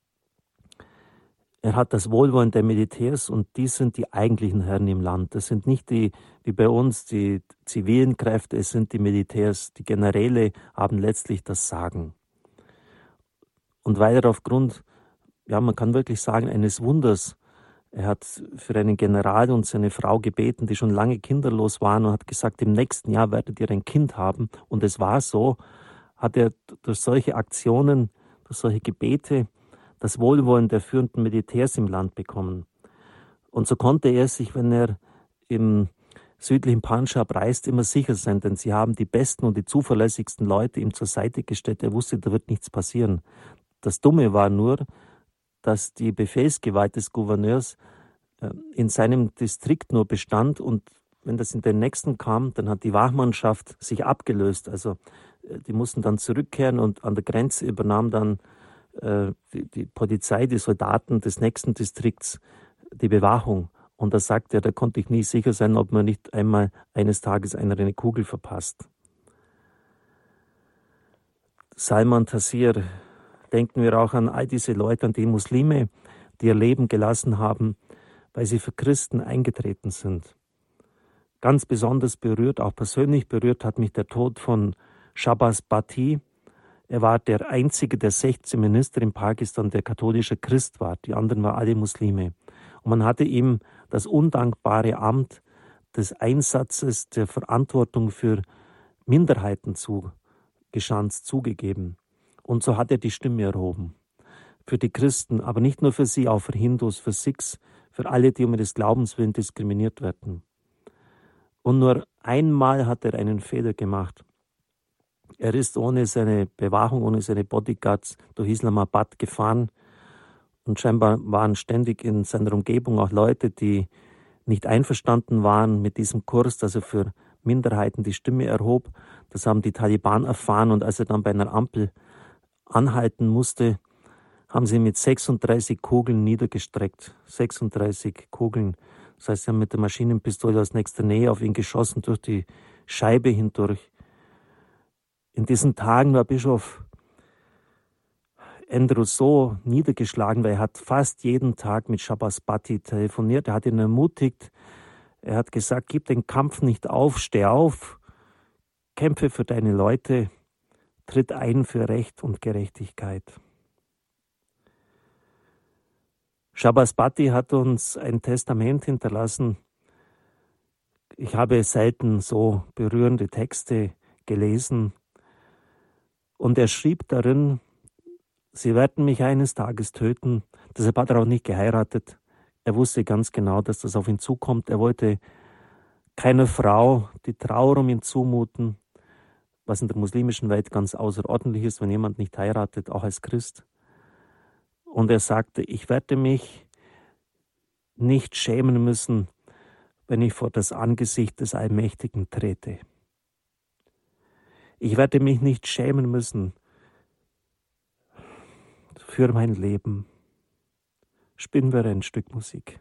Er hat das Wohlwollen der Militärs und die sind die eigentlichen Herren im Land. Das sind nicht die, wie bei uns, die zivilen Kräfte, es sind die Militärs. Die Generäle haben letztlich das Sagen. Und weil er aufgrund, ja, man kann wirklich sagen, eines Wunders, er hat für einen General und seine Frau gebeten, die schon lange kinderlos waren und hat gesagt, im nächsten Jahr werdet ihr ein Kind haben. Und es war so, hat er durch solche Aktionen, durch solche Gebete das Wohlwollen der führenden Militärs im Land bekommen. Und so konnte er sich, wenn er im südlichen Punjab reist, immer sicher sein, denn sie haben die besten und die zuverlässigsten Leute ihm zur Seite gestellt. Er wusste, da wird nichts passieren. Das Dumme war nur, dass die Befehlsgewalt des Gouverneurs in seinem Distrikt nur bestand und wenn das in den nächsten kam, dann hat die Wachmannschaft sich abgelöst. Also die mussten dann zurückkehren und an der Grenze übernahm dann die Polizei, die Soldaten des nächsten Distrikts die Bewachung. Und da sagte er, da konnte ich nie sicher sein, ob man nicht einmal eines Tages einer eine Kugel verpasst. Salman Taseer, denken wir auch an all diese Leute, an die Muslime, die ihr Leben gelassen haben, weil sie für Christen eingetreten sind. Ganz besonders berührt, auch persönlich berührt, hat mich der Tod von Shahbaz Bhatti. Er war der einzige der 16 Minister in Pakistan, der katholischer Christ war. Die anderen waren alle Muslime. Und man hatte ihm das undankbare Amt des Einsatzes der Verantwortung für Minderheiten zugegeben. Und so hat er die Stimme erhoben. Für die Christen, aber nicht nur für sie, auch für Hindus, für Sikhs, für alle, die um ihres Glaubens willen diskriminiert werden. Und nur einmal hat er einen Fehler gemacht. Er ist ohne seine Bewachung, ohne seine Bodyguards durch Islamabad gefahren und scheinbar waren ständig in seiner Umgebung auch Leute, die nicht einverstanden waren mit diesem Kurs, dass er für Minderheiten die Stimme erhob. Das haben die Taliban erfahren und als er dann bei einer Ampel anhalten musste, haben sie ihn mit 36 Kugeln niedergestreckt. 36 Kugeln. Das heißt, sie haben mit der Maschinenpistole aus nächster Nähe auf ihn geschossen, durch die Scheibe hindurch. In diesen Tagen war Bischof Andrew so niedergeschlagen, weil er hat fast jeden Tag mit Shahbaz Bhatti telefoniert. Er hat ihn ermutigt. Er hat gesagt, gib den Kampf nicht auf, steh auf, kämpfe für deine Leute, tritt ein für Recht und Gerechtigkeit. Shahbaz Bhatti hat uns ein Testament hinterlassen. Ich habe selten so berührende Texte gelesen. Und er schrieb darin, sie werden mich eines Tages töten. Deshalb hat er auch nicht geheiratet. Er wusste ganz genau, dass das auf ihn zukommt. Er wollte keiner Frau die Trauer um ihn zumuten, was in der muslimischen Welt ganz außerordentlich ist, wenn jemand nicht heiratet, auch als Christ. Und er sagte, ich werde mich nicht schämen müssen, wenn ich vor das Angesicht des Allmächtigen trete. Ich werde mich nicht schämen müssen für mein Leben. Spielen wir ein Stück Musik.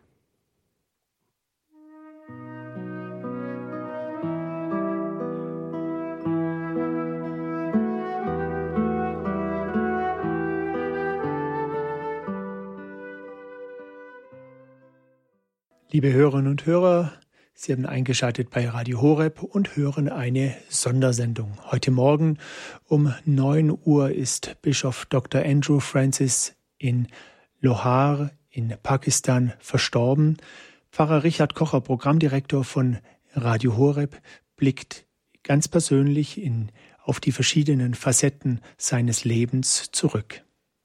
Liebe Hörerinnen und Hörer, Sie haben eingeschaltet bei Radio Horeb und hören eine Sondersendung. Heute Morgen um 9 Uhr ist Bischof Dr. Andrew Francis in Lohar in Pakistan verstorben. Pfarrer Richard Kocher, Programmdirektor von Radio Horeb, blickt ganz persönlich auf die verschiedenen Facetten seines Lebens zurück.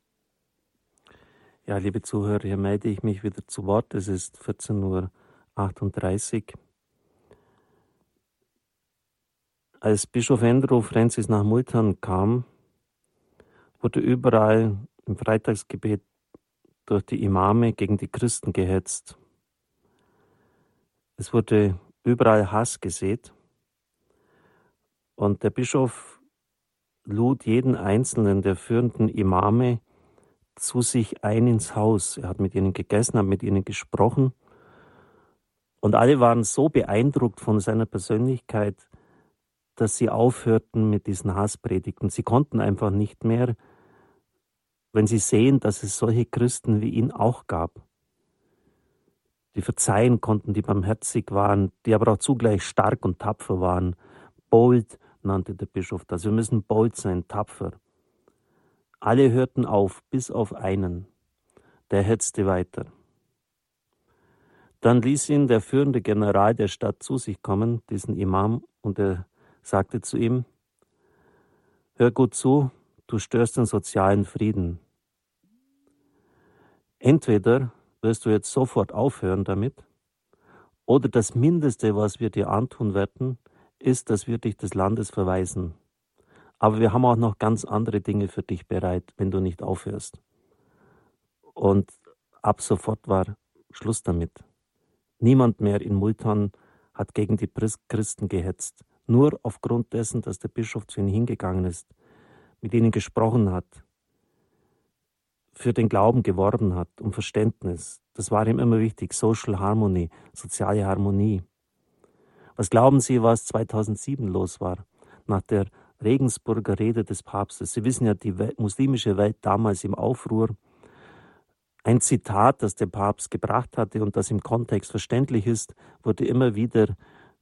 Ja, liebe Zuhörer, hier melde ich mich wieder zu Wort. Es ist 14:38 Uhr. Als Bischof Andrew Francis nach Multan kam, wurde überall im Freitagsgebet durch die Imame gegen die Christen gehetzt. Es wurde überall Hass gesät. Und der Bischof lud jeden einzelnen der führenden Imame zu sich ein ins Haus. Er hat mit ihnen gegessen, hat mit ihnen gesprochen. Und alle waren so beeindruckt von seiner Persönlichkeit, dass sie aufhörten mit diesen Hasspredigten. Sie konnten einfach nicht mehr, wenn sie sehen, dass es solche Christen wie ihn auch gab, die verzeihen konnten, die barmherzig waren, die aber auch zugleich stark und tapfer waren. Bold nannte der Bischof das. Wir müssen bold sein, tapfer. Alle hörten auf, bis auf einen. Der hetzte weiter. Dann ließ ihn der führende General der Stadt zu sich kommen, diesen Imam, und er sagte zu ihm, hör gut zu, du störst den sozialen Frieden. Entweder wirst du jetzt sofort aufhören damit, oder das Mindeste, was wir dir antun werden, ist, dass wir dich des Landes verweisen. Aber wir haben auch noch ganz andere Dinge für dich bereit, wenn du nicht aufhörst. Und ab sofort war Schluss damit. Niemand mehr in Multan hat gegen die Christen gehetzt. Nur aufgrund dessen, dass der Bischof zu ihnen hingegangen ist, mit ihnen gesprochen hat, für den Glauben geworben hat, um Verständnis. Das war ihm immer wichtig. Social Harmony, soziale Harmonie. Was glauben Sie, was 2007 los war, nach der Regensburger Rede des Papstes? Sie wissen ja, die muslimische Welt damals im Aufruhr. Ein Zitat, das der Papst gebracht hatte und das im Kontext verständlich ist, wurde immer wieder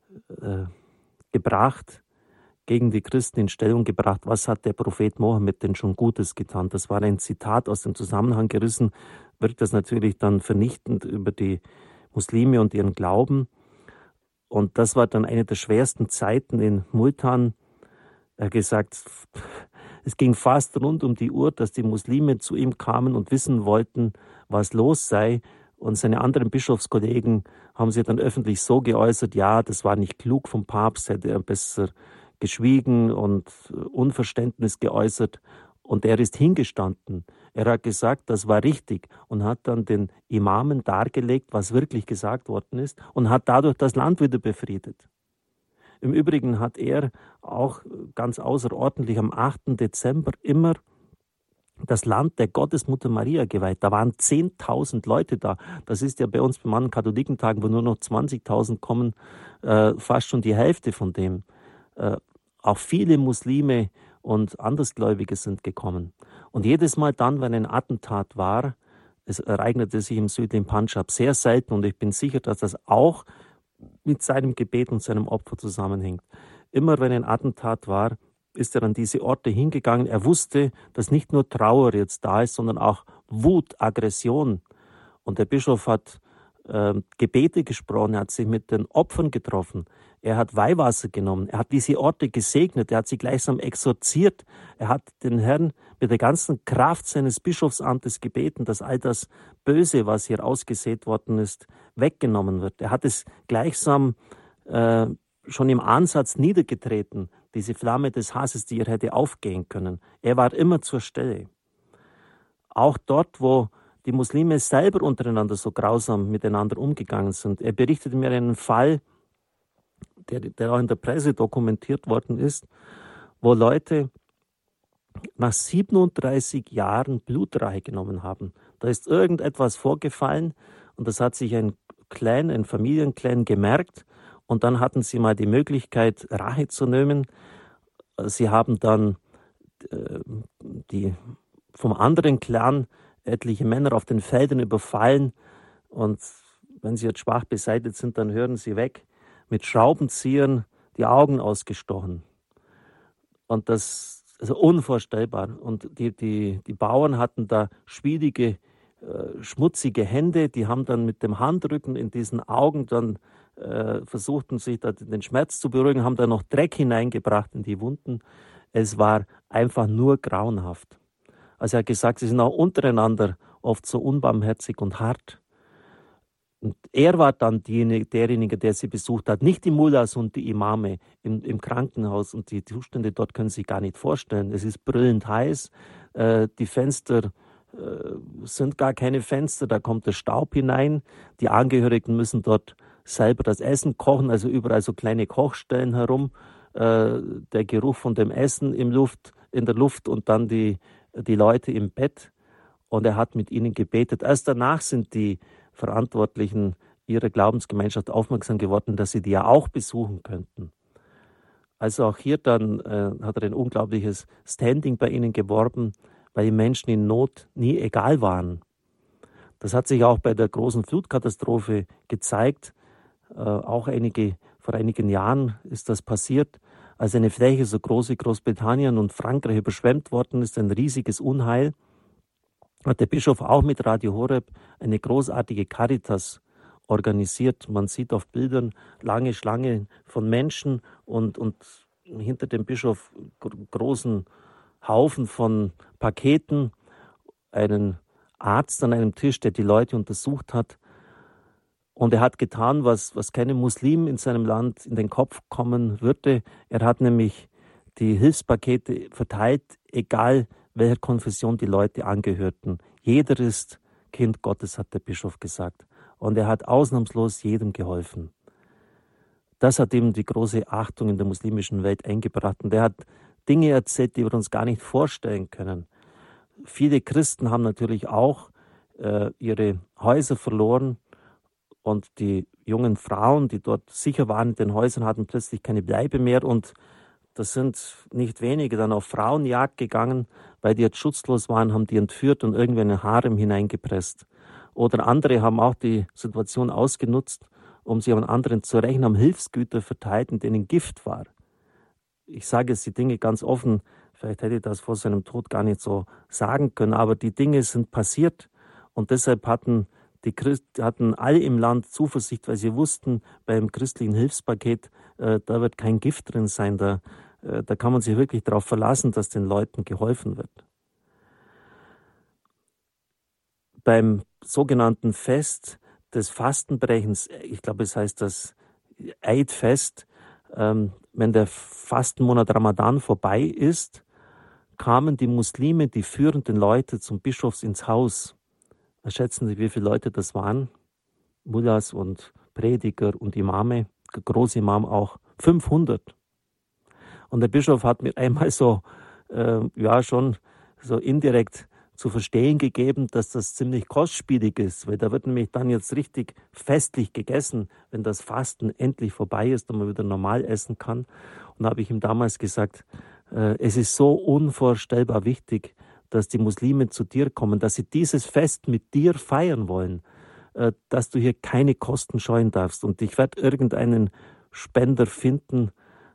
gebracht, gegen die Christen in Stellung gebracht. Was hat der Prophet Mohammed denn schon Gutes getan? Das war ein Zitat aus dem Zusammenhang gerissen, wirkt das natürlich dann vernichtend über die Muslime und ihren Glauben. Und das war dann eine der schwersten Zeiten in Multan. Er hat gesagt, es ging fast rund um die Uhr, dass die Muslime zu ihm kamen und wissen wollten, was los sei. Und seine anderen Bischofskollegen haben sich dann öffentlich so geäußert, ja, das war nicht klug vom Papst, hätte er besser geschwiegen und Unverständnis geäußert. Und er ist hingestanden. Er hat gesagt, das war richtig und hat dann den Imamen dargelegt, was wirklich gesagt worden ist und hat dadurch das Land wieder befriedet. Im Übrigen hat er auch ganz außerordentlich am 8. Dezember immer das Land der Gottesmutter Maria geweiht. Da waren 10.000 Leute da. Das ist ja bei uns beim anderen Katholikentag, wo nur noch 20.000 kommen, fast schon die Hälfte von dem. Auch viele Muslime und Andersgläubige sind gekommen. Und jedes Mal dann, wenn ein Attentat war, es ereignete sich im südlichen Punjab sehr selten und ich bin sicher, dass das auch mit seinem Gebet und seinem Opfer zusammenhängt. Immer wenn ein Attentat war, ist er an diese Orte hingegangen. Er wusste, dass nicht nur Trauer jetzt da ist, sondern auch Wut, Aggression. Und der Bischof hat Gebete gesprochen, er hat sich mit den Opfern getroffen, er hat Weihwasser genommen, er hat diese Orte gesegnet, er hat sie gleichsam exorziert, er hat den Herrn mit der ganzen Kraft seines Bischofsamtes gebeten, dass all das Böse, was hier ausgesät worden ist, weggenommen wird. Er hat es gleichsam schon im Ansatz niedergetreten, diese Flamme des Hasses, die hier hätte aufgehen können. Er war immer zur Stelle. Auch dort, wo die Muslime selber untereinander so grausam miteinander umgegangen sind. Er berichtete mir einen Fall, der auch in der Presse dokumentiert worden ist, wo Leute nach 37 Jahren Blutrache genommen haben. Da ist irgendetwas vorgefallen und das hat sich ein Familienclan gemerkt und dann hatten sie mal die Möglichkeit, Rache zu nehmen. Sie haben dann die vom anderen Clan etliche Männer auf den Feldern überfallen und wenn sie jetzt schwach beseitigt sind, dann hören sie weg, mit Schraubenziehern die Augen ausgestochen. Und das ist also unvorstellbar. Und die Bauern hatten da schwierige, schmutzige Hände, die haben dann mit dem Handrücken in diesen Augen dann versuchten sich da den Schmerz zu beruhigen, haben da noch Dreck hineingebracht in die Wunden. Es war einfach nur grauenhaft. Also er hat gesagt, sie sind auch untereinander oft so unbarmherzig und hart. Und er war dann derjenige, der sie besucht hat, nicht die Mullahs und die Imame im Krankenhaus. Und die Zustände dort können Sie sich gar nicht vorstellen. Es ist brüllend heiß, die Fenster sind gar keine Fenster, da kommt der Staub hinein. Die Angehörigen müssen dort selber das Essen kochen, also überall so kleine Kochstellen herum. Der Geruch von dem Essen in der Luft und dann die Leute im Bett. Und er hat mit ihnen gebetet. Erst danach sind die Verantwortlichen ihrer Glaubensgemeinschaft aufmerksam geworden, dass sie die ja auch besuchen könnten. Also auch hier dann hat er ein unglaubliches Standing bei ihnen geworben, weil die Menschen in Not nie egal waren. Das hat sich auch bei der großen Flutkatastrophe gezeigt. Auch vor einigen Jahren ist das passiert, als eine Fläche so groß wie Großbritannien und Frankreich überschwemmt worden ist, ein riesiges Unheil, hat der Bischof auch mit Radio Horeb eine großartige Caritas organisiert. Man sieht auf Bildern lange Schlangen von Menschen und hinter dem Bischof großen Haufen von Paketen, einen Arzt an einem Tisch, der die Leute untersucht hat. Und er hat getan, was keinem Muslim in seinem Land in den Kopf kommen würde. Er hat nämlich die Hilfspakete verteilt, egal welcher Konfession die Leute angehörten. Jeder ist Kind Gottes, hat der Bischof gesagt. Und er hat ausnahmslos jedem geholfen. Das hat ihm die große Achtung in der muslimischen Welt eingebracht. Und er hat Dinge erzählt, die wir uns gar nicht vorstellen können. Viele Christen haben natürlich auch ihre Häuser verloren und die jungen Frauen, die dort sicher waren in den Häusern, hatten plötzlich keine Bleibe mehr und das sind nicht wenige dann auf Frauenjagd gegangen, weil die jetzt schutzlos waren, haben die entführt und irgendwie in ein Harem hineingepresst. Oder andere haben auch die Situation ausgenutzt, um sich an anderen zu rächen, haben Hilfsgüter verteilt, in denen Gift war. Ich sage jetzt die Dinge ganz offen, vielleicht hätte ich das vor seinem Tod gar nicht so sagen können, aber die Dinge sind passiert und deshalb hatten alle im Land Zuversicht, weil sie wussten, beim christlichen Hilfspaket, da wird kein Gift drin sein, da kann man sich wirklich darauf verlassen, dass den Leuten geholfen wird. Beim sogenannten Fest des Fastenbrechens, ich glaube, es heißt das Eidfest, wenn der Fastenmonat Ramadan vorbei ist, kamen die Muslime, die führenden Leute zum Bischof ins Haus. Schätzen Sie, wie viele Leute das waren? Mullahs und Prediger und Imame, Großimam auch, 500. Und der Bischof hat mir einmal schon so indirekt zu verstehen gegeben, dass das ziemlich kostspielig ist, weil da wird nämlich dann jetzt richtig festlich gegessen, wenn das Fasten endlich vorbei ist und man wieder normal essen kann. Und da habe ich ihm damals gesagt, es ist so unvorstellbar wichtig, dass die Muslime zu dir kommen, dass sie dieses Fest mit dir feiern wollen, dass du hier keine Kosten scheuen darfst. Und ich werde irgendeinen Spender finden,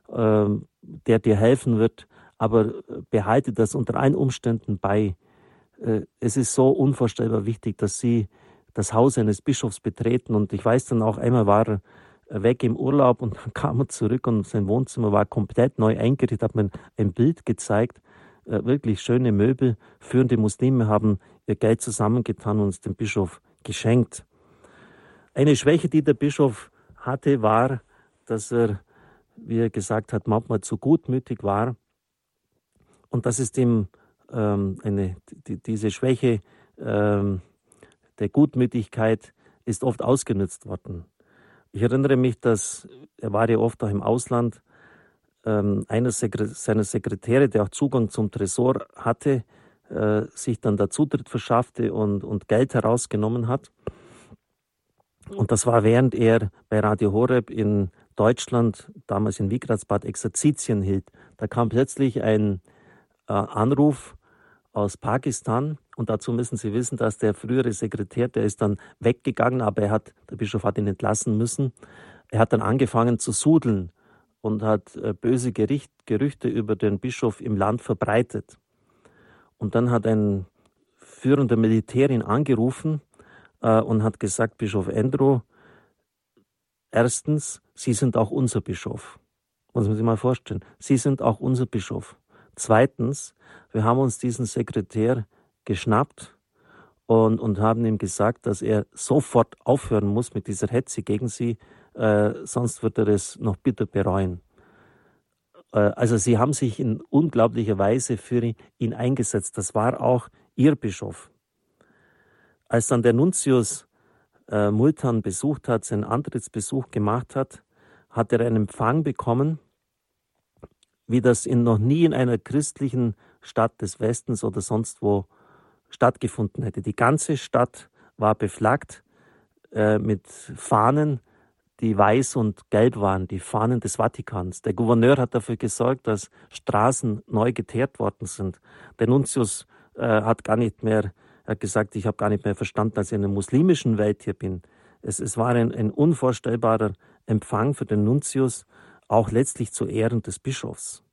der dir helfen wird, aber behalte das unter allen Umständen bei. Es ist so unvorstellbar wichtig, dass sie das Haus eines Bischofs betreten. Und ich weiß dann auch, einmal war er weg im Urlaub und dann kam er zurück und sein Wohnzimmer war komplett neu eingerichtet, hat mir ein Bild gezeigt. Wirklich schöne Möbel. Führende Muslime haben ihr Geld zusammengetan und es dem Bischof geschenkt. Eine Schwäche, die der Bischof hatte, war, dass er, wie er gesagt hat, manchmal zu gutmütig war. Und das ist ihm diese Schwäche der Gutmütigkeit ist oft ausgenutzt worden. Ich erinnere mich, dass er war ja oft auch im Ausland. Einer seiner Sekretäre, der auch Zugang zum Tresor hatte, sich dann da Zutritt verschaffte und Geld herausgenommen hat. Und das war, während er bei Radio Horeb in Deutschland, damals in Wigradsbad, Exerzitien hielt. Da kam plötzlich ein Anruf aus Pakistan und dazu müssen Sie wissen, dass der frühere Sekretär, der ist dann weggegangen, aber der Bischof hat ihn entlassen müssen. Er hat dann angefangen zu sudeln und hat böse Gerüchte über den Bischof im Land verbreitet. Und dann hat ein führender Militär ihn angerufen und hat gesagt, Bischof Andrew, erstens, Sie sind auch unser Bischof. Muss man sich mal vorstellen. Sie sind auch unser Bischof. Zweitens, wir haben uns diesen Sekretär geschnappt und haben ihm gesagt, dass er sofort aufhören muss mit dieser Hetze gegen Sie, sonst wird er es noch bitter bereuen. Also sie haben sich in unglaublicher Weise für ihn eingesetzt. Das war auch ihr Bischof. Als dann der Nuntius Multan besucht hat, seinen Antrittsbesuch gemacht hat, hat er einen Empfang bekommen, wie das noch nie in einer christlichen Stadt des Westens oder sonst wo stattgefunden hätte. Die ganze Stadt war beflaggt mit Fahnen, die weiß und gelb waren, die Fahnen des Vatikans. Der Gouverneur hat dafür gesorgt, dass Straßen neu geteert worden sind. Der Nuntius hat gesagt, ich habe gar nicht mehr verstanden, dass ich in der muslimischen Welt hier bin. Es war ein unvorstellbarer Empfang für den Nuntius, auch letztlich zu Ehren des Bischofs.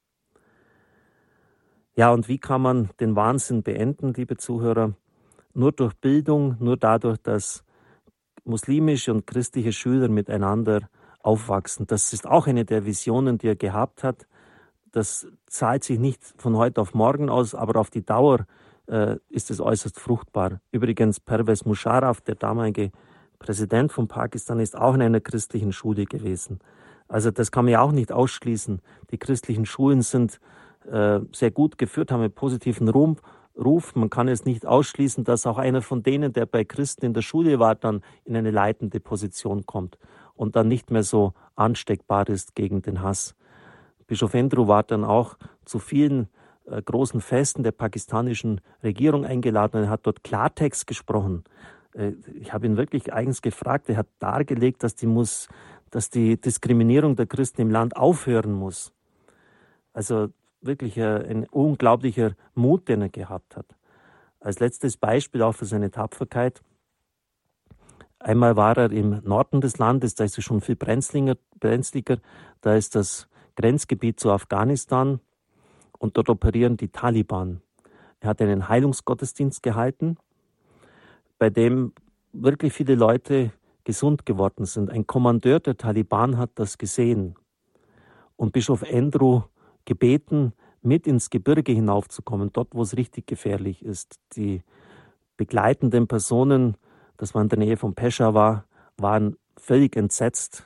Ja, und wie kann man den Wahnsinn beenden, liebe Zuhörer? Nur durch Bildung, nur dadurch, dass muslimische und christliche Schüler miteinander aufwachsen. Das ist auch eine der Visionen, die er gehabt hat. Das zahlt sich nicht von heute auf morgen aus, aber auf die Dauer ist es äußerst fruchtbar. Übrigens, Pervez Musharraf, der damalige Präsident von Pakistan, ist auch in einer christlichen Schule gewesen. Also das kann man ja auch nicht ausschließen. Die christlichen Schulen sind sehr gut geführt, haben einen positiven Ruf. Man kann es nicht ausschließen, dass auch einer von denen, der bei Christen in der Schule war, dann in eine leitende Position kommt. und dann nicht mehr so ansteckbar ist gegen den Hass. Bischof Andrew war dann auch zu vielen großen Festen der pakistanischen Regierung eingeladen und er hat dort Klartext gesprochen. Ich habe ihn wirklich eigens gefragt, er hat dargelegt, dass die Diskriminierung der Christen im Land aufhören muss. Also wirklich ein unglaublicher Mut, den er gehabt hat. Als letztes Beispiel auch für seine Tapferkeit. Einmal war er im Norden des Landes, da ist es schon viel brenzliger, da ist das Grenzgebiet zu Afghanistan und dort operieren die Taliban. Er hat einen Heilungsgottesdienst gehalten, bei dem wirklich viele Leute gesund geworden sind. Ein Kommandeur der Taliban hat das gesehen und Bischof Andrew gebeten, mit ins Gebirge hinaufzukommen, dort, wo es richtig gefährlich ist. Die begleitenden Personen, das war in der Nähe von Peshawar, waren völlig entsetzt.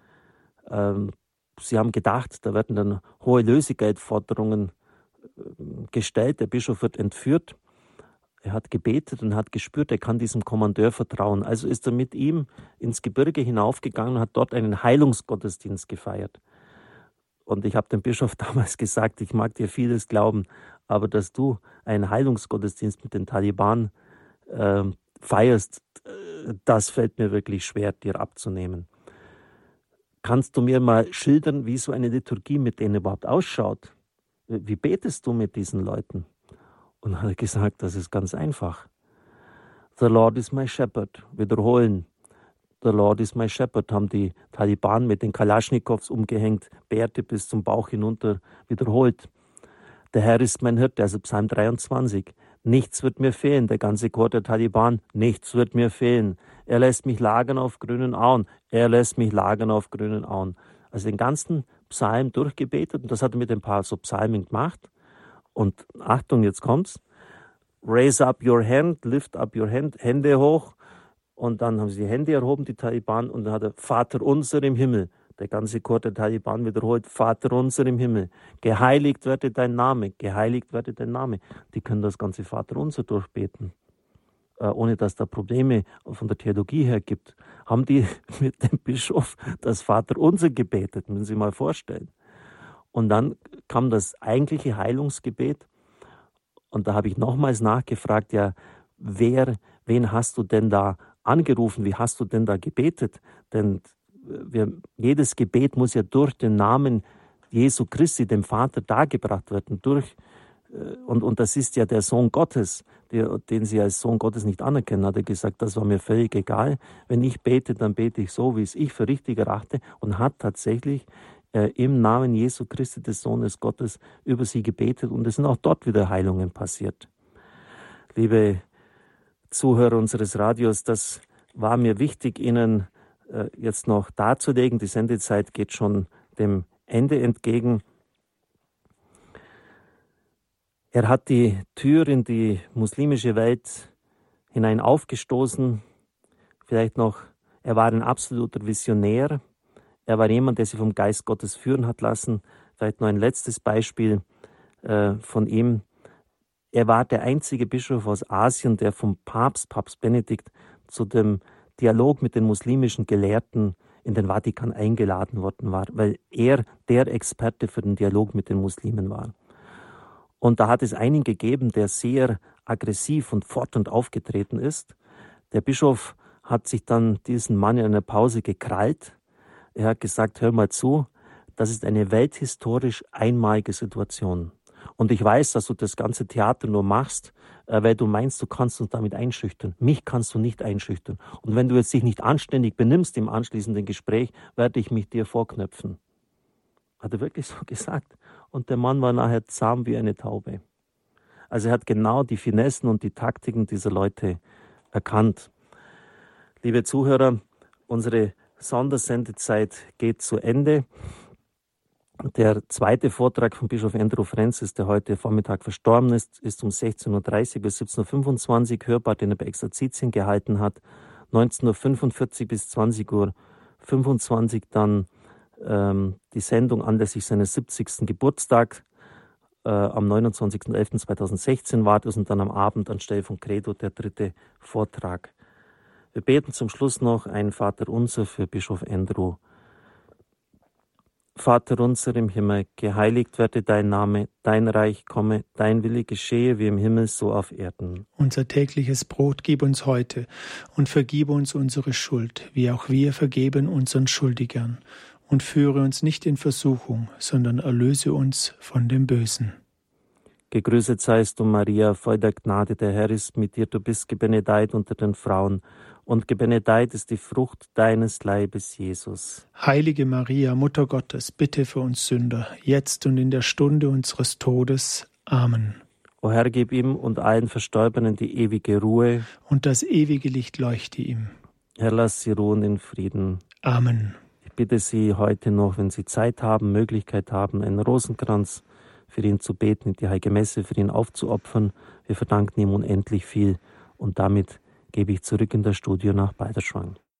Sie haben gedacht, da werden dann hohe Lösegeldforderungen gestellt, der Bischof wird entführt. Er hat gebetet und hat gespürt, er kann diesem Kommandeur vertrauen. Also ist er mit ihm ins Gebirge hinaufgegangen und hat dort einen Heilungsgottesdienst gefeiert. Und ich habe dem Bischof damals gesagt, ich mag dir vieles glauben, aber dass du einen Heilungsgottesdienst mit den Taliban feierst, das fällt mir wirklich schwer, dir abzunehmen. Kannst du mir mal schildern, wie so eine Liturgie mit denen überhaupt ausschaut? Wie betest du mit diesen Leuten? Und dann hat er gesagt, das ist ganz einfach. The Lord is my shepherd. Wiederholen. The Lord is my shepherd, haben die Taliban mit den Kalaschnikows umgehängt, Bärte bis zum Bauch hinunter wiederholt. Der Herr ist mein Hirte, also Psalm 23. Nichts wird mir fehlen, der ganze Chor der Taliban, nichts wird mir fehlen. Er lässt mich lagern auf grünen Auen, er lässt mich lagern auf grünen Auen. Also den ganzen Psalm durchgebetet und das hat er mit ein paar so Psalmen gemacht. Und Achtung, jetzt kommt's. Raise up your hand, lift up your hand, Hände hoch. Und dann haben sie die Hände erhoben, die Taliban, und dann hat er Vater unser im Himmel. Der ganze Chor der Taliban wiederholt, Vater unser im Himmel. Geheiligt werde dein Name, geheiligt werde dein Name. Die können das ganze Vater unser durchbeten, ohne dass da Probleme von der Theologie her gibt. Haben die mit dem Bischof das Vater unser gebetet, müssen Sie mal vorstellen. Und dann kam das eigentliche Heilungsgebet. Und da habe ich nochmals nachgefragt, ja, wen hast du denn da angerufen? Wie hast du denn da gebetet? Denn jedes Gebet muss ja durch den Namen Jesu Christi, dem Vater, dargebracht werden. Und das ist ja der Sohn Gottes, den sie als Sohn Gottes nicht anerkennen, hat er gesagt, das war mir völlig egal. Wenn ich bete, dann bete ich so, wie es ich für richtig erachte, und hat tatsächlich im Namen Jesu Christi, des Sohnes Gottes, über sie gebetet, und es sind auch dort wieder Heilungen passiert. Liebe Zuhörer unseres Radios, das war mir wichtig, Ihnen jetzt noch darzulegen. Die Sendezeit geht schon dem Ende entgegen. Er hat die Tür in die muslimische Welt hinein aufgestoßen. Vielleicht noch, er war ein absoluter Visionär. Er war jemand, der sich vom Geist Gottes führen hat lassen. Vielleicht noch ein letztes Beispiel von ihm. Er war der einzige Bischof aus Asien, der vom Papst Benedikt, zu dem Dialog mit den muslimischen Gelehrten in den Vatikan eingeladen worden war, weil er der Experte für den Dialog mit den Muslimen war. Und da hat es einen gegeben, der sehr aggressiv und fordernd aufgetreten ist. Der Bischof hat sich dann diesen Mann in einer Pause gekrallt. Er hat gesagt, hör mal zu, das ist eine welthistorisch einmalige Situation. Und ich weiß, dass du das ganze Theater nur machst, weil du meinst, du kannst uns damit einschüchtern. Mich kannst du nicht einschüchtern. Und wenn du jetzt dich nicht anständig benimmst im anschließenden Gespräch, werde ich mich dir vorknöpfen. Hat er wirklich so gesagt. Und der Mann war nachher zahm wie eine Taube. Also er hat genau die Finessen und die Taktiken dieser Leute erkannt. Liebe Zuhörer, unsere Sondersendezeit geht zu Ende. Der zweite Vortrag von Bischof Andrew Francis, der heute Vormittag verstorben ist, ist um 16:30 bis 17:25 Uhr hörbar, den er bei Exerzitien gehalten hat. 19:45 Uhr bis 20:25 Uhr dann die Sendung anlässlich seines 70. Geburtstags. Am 29.11.2016 war das, und dann am Abend anstelle von Credo der dritte Vortrag. Wir beten zum Schluss noch ein Vaterunser für Bischof Andrew. Vater unser im Himmel, geheiligt werde dein Name, dein Reich komme, dein Wille geschehe wie im Himmel, so auf Erden. Unser tägliches Brot gib uns heute und vergib uns unsere Schuld, wie auch wir vergeben unseren Schuldigern. Und führe uns nicht in Versuchung, sondern erlöse uns von dem Bösen. Gegrüßet seist du, Maria, voll der Gnade, der Herr ist mit dir, du bist gebenedeit unter den Frauen, und gebenedeit ist die Frucht deines Leibes, Jesus. Heilige Maria, Mutter Gottes, bitte für uns Sünder, jetzt und in der Stunde unseres Todes. Amen. O Herr, gib ihm und allen Verstorbenen die ewige Ruhe. Und das ewige Licht leuchte ihm. Herr, lass sie ruhen in Frieden. Amen. Ich bitte Sie heute noch, wenn Sie Zeit haben, Möglichkeit haben, einen Rosenkranz für ihn zu beten, die Heilige Messe für ihn aufzuopfern. Wir verdanken ihm unendlich viel und damit gebe ich zurück in das Studio nach Balderschwang.